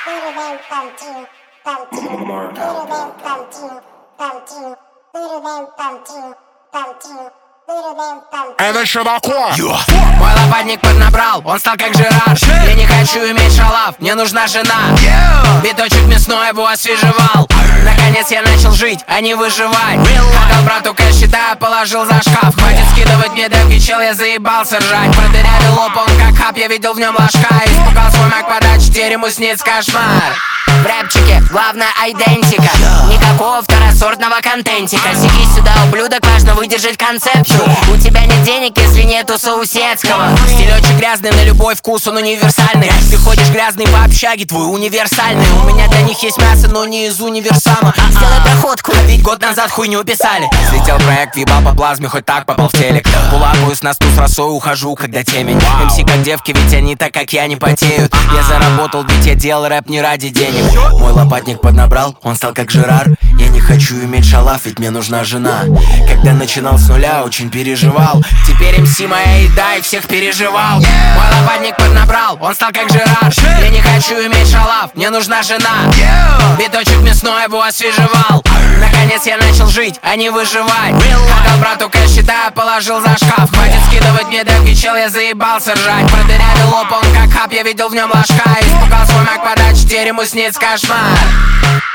Это еще такое? Мой лопатник поднабрал, он стал как Жерар. Я не хочу иметь шалав, мне нужна жена. Биточек мясной его освежевал. Наконец я начал жить, а не выживать. Отдал брату кэш, считая, положил за шкаф. Хватит скидывать мне демки, чел, я заебался ржать. Продырявил лоб, он как хап, я видел в нем ложка. Испугал свой мак подать, теперь ему снится кошмар. В рэпчике главная айдентика, никакого второсортного контентика. Сиди сюда, ублюдок, важно выдержать концепцию. У тебя нет денег, если нету соуседского. Стилёчек грязный, на любой вкус он универсальный. Ты ходишь грязный по общаге, твой универсальный. У меня для них есть мясо, но не из универсама. Сделай проходку, а ведь год назад хуйню писали. Слетел проект, въебал по плазме, хоть так попал в телек. Пулакаюсь на стул с росой, ухожу, когда темень. МС как девки, ведь они так, как я, не потеют. Я заработал, ведь я делал рэп не ради денег. Мой лопатник поднабрал, он стал как Жерар. Я не хочу иметь шалав, ведь мне нужна жена. Когда начинал с нуля, очень переживал. Теперь МС моя еда и всех переживал. Мой лопатник поднабрал, он стал как Жерар. Я не хочу иметь шалав, мне нужна жена. Биточек мясной его освежевал. Наконец я начал жить, а не выживать. Отдал брату кэш, считая, положил за шкаф. Хватит скидывать мне демки, чел, я заебался ржать. Продырявил лоб, он как хап, я видел в нем ложка. Испугал свой мак подать, теперь ему снится кошмар.